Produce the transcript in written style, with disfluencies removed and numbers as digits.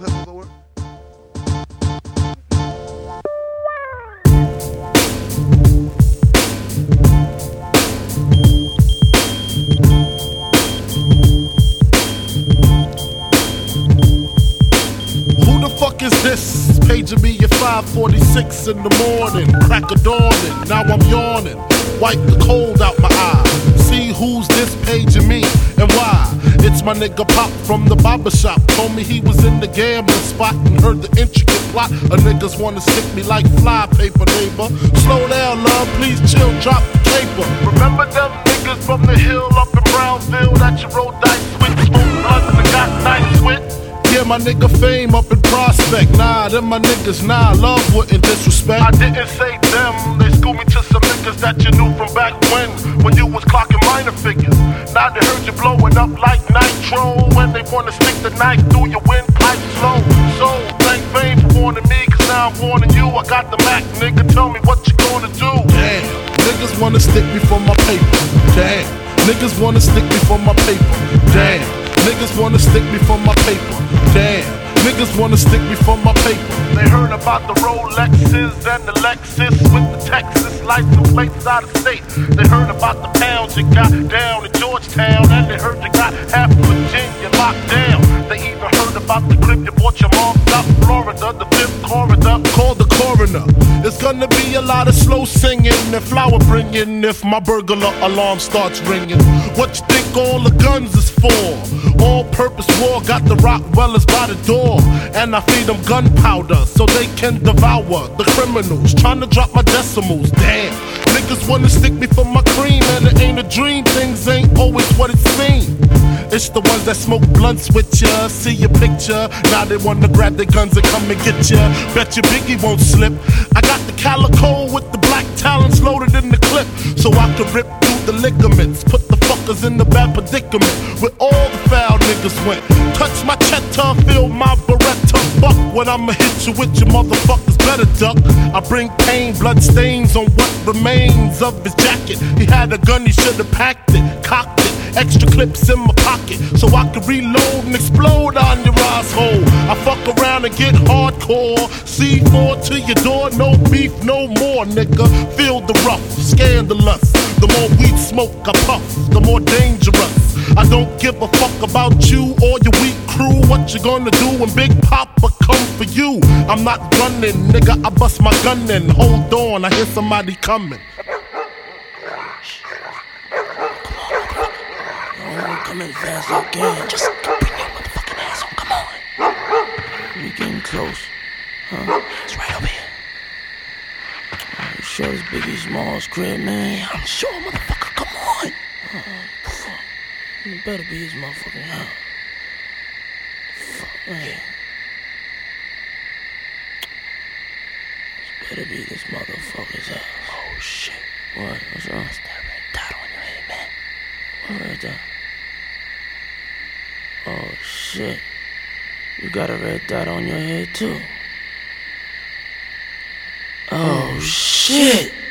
headphones don't work? Who the fuck is this? Paging me at 5:46 in the morning. Crack of dawning, now I'm yawning. Wipe the cold out my eye. See who's this paging me and why. It's my nigga Pop from the barber shop. Told me he was in the gambling spot and heard the intricate plot. A niggas wanna stick me like fly paper, neighbor. Slow down, love, please chill, drop the paper. Remember them niggas from the hill up in Brownsville that you rolled dice with, smoked blunts and got nice with? Yeah, my nigga Fame up in Prospect. Nah, them my niggas, nah, love wouldn't disrespect. I didn't say them, they schooled me to some niggas that you knew from back when you was clocking minor figures. Now they heard you blowing up like nitro, when they wanna stick the knife through your windpipe slow. So, thank Fame for warning me, cause now I'm warning you. I got the Mac, nigga, tell me what you gonna do. Damn, niggas wanna stick me for my paper. Damn, niggas wanna stick me for my paper. Damn. Niggas wanna stick me for my paper. Damn, niggas wanna stick me for my paper. They heard about the Rolexes and the Lexus with the Texas license plates out of state. They heard about the pounds you got down in Georgetown, and they heard you got half of Virginia locked down. They even heard about the crib you bought your mom South Florida, the fifth corridor. Call the coroner. There's gonna be a lot of slow singing and flower bringing if my burglar alarm starts ringing. What you think all the guns is for? All-purpose war, got the Rockwellers by the door. And I feed them gunpowder so they can devour the criminals. Trying to drop my decimals, damn. Niggas wanna stick me for my cream, and it ain't a dream. Things ain't always what it seems. It's the ones that smoke blunts with ya, see your picture. Now they wanna grab their guns and come and get ya. Bet your Biggie won't slip. I got the calico with the black talons loaded in the clip, so I can rip through the ligaments. Put the fuckers in the bad predicament where all the foul niggas went. Touch my cheddar, feel my Beretta. Fuck what I'ma hit you with, your motherfuckers better duck. I bring pain, blood stains on what remains of his jacket. He had a gun, he should've packed it, cocked it. Extra clips in my pocket so I can reload and explode on your asshole. I fuck around and get hardcore. C4 to your door, no beef, no more, nigga. Feel the rough, scandalous. The more weed smoke I puff, the more dangerous. I don't give a fuck about you or your weak crew. What you gonna do when Big Papa come for you? I'm not running, nigga, I bust my gun in. Hold on, I hear somebody coming. Come in fast as you can. Just bring your motherfucking ass on. Come on. We getting close. Huh? It's right over here. You sure it's Biggie Smalls' crib, man? I'm sure, motherfucker. Come on. It better be his motherfucking house. Fuck, man. This better be this motherfucker's house. Oh, shit. What? What's wrong? What's that red dot on your head, man? What red dot? Oh shit, you got a red dot on your head too. Oh shit.